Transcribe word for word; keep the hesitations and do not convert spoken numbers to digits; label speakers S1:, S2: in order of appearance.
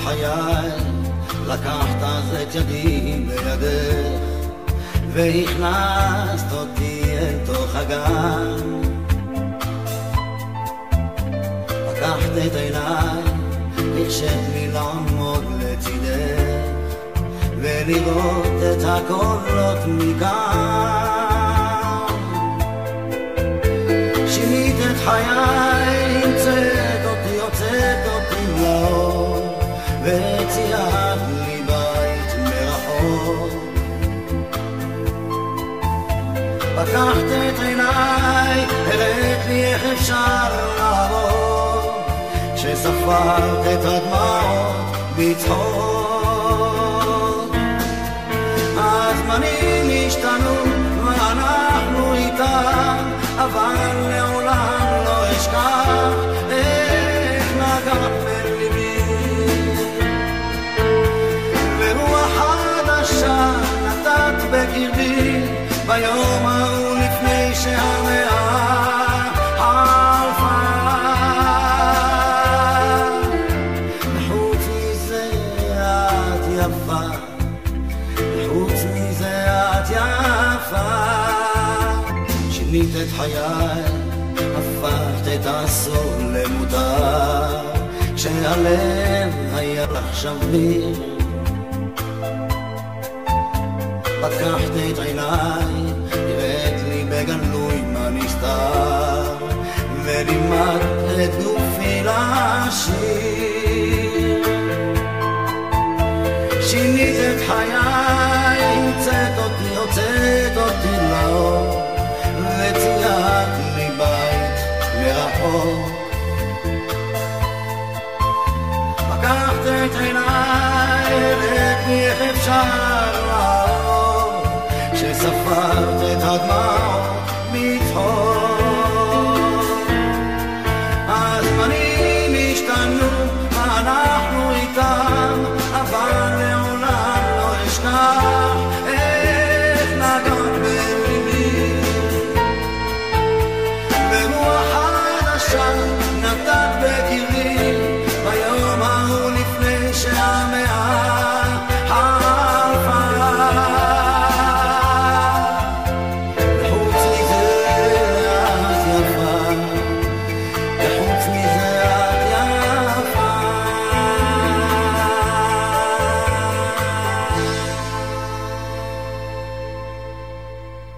S1: חיי, לקחת אז את ידי בידך והכנסת אותי אל תוך הגן. לקחת את עיניי, הרשית לי לעמוד לצידך ולראות את הקולות מכאן. שינית את חיי, המצאת אותי, יוצאת אותי לאור וציירת לי בית מרחוק. פקחת את עיניי, הראת לי איך אפשר לעבור כשספרת את הדמעות בצחוק. הזמנים השתנו ואנחנו איתם, אבל לעולם לא אשכח איך נגעת בליבי. ורוח חדשה נתת בקרבי ביום ההוא לפני שהמאה חלפה. וחוץ מזה את יפה, וחוץ מזה את יפה. שינית את חיי, הפכת את האסור למותר, כשהלב היה לך שביר. פתחת את עיניי, נראית לי בגלוי מה נסתר, ולימדת את גופי לשיר. שינית את חיי, המצאת אותי, הוצאת אותי לאור וציירת לי בית מרחוק. לקחת את עיניי, הראית לי איך אפשר לעבור כשספרת את הדמעות